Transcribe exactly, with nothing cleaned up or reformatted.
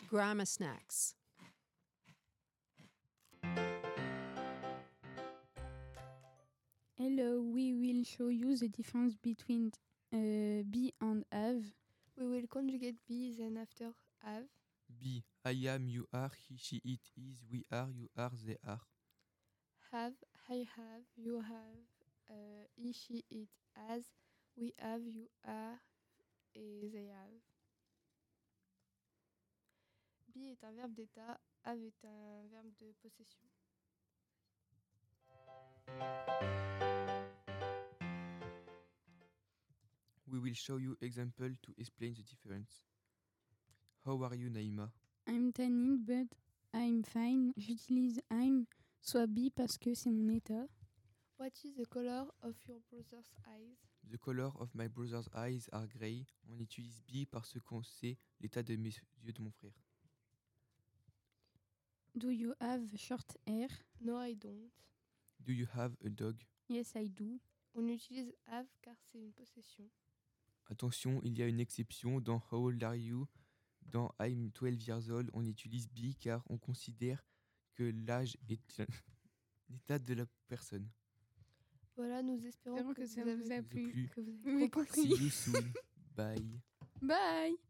Grammar snacks. Hello, we will show you the difference between uh, be and have. We will conjugate be then after have. Be, I am, you are, he, she, it is, we are, you are, they are. Have, I have, you have, uh, he, she, it has, we have, you are, et they have. Be est un verbe d'état, have est un verbe de possession. We will show you example to explain the difference. How are you, Naïma? I'm tanning, but I'm fine. J'utilise I'm, soit be parce que c'est mon état. What is the color of your brother's eyes? The color of my brother's eyes are grey. On utilise be parce qu'on sait l'état de mes yeux de mon frère. Do you have short hair? No, I don't. Do you have a dog? Yes, I do. On utilise have car c'est une possession. Attention, il y a une exception dans How old are you? Dans I'm twelve years old, on utilise be car on considère que l'âge est un état de la personne. Voilà, nous espérons Espérons que, que ça vous vous avez a plu. que vous avez Oui, compris. See you soon. Bye. Bye!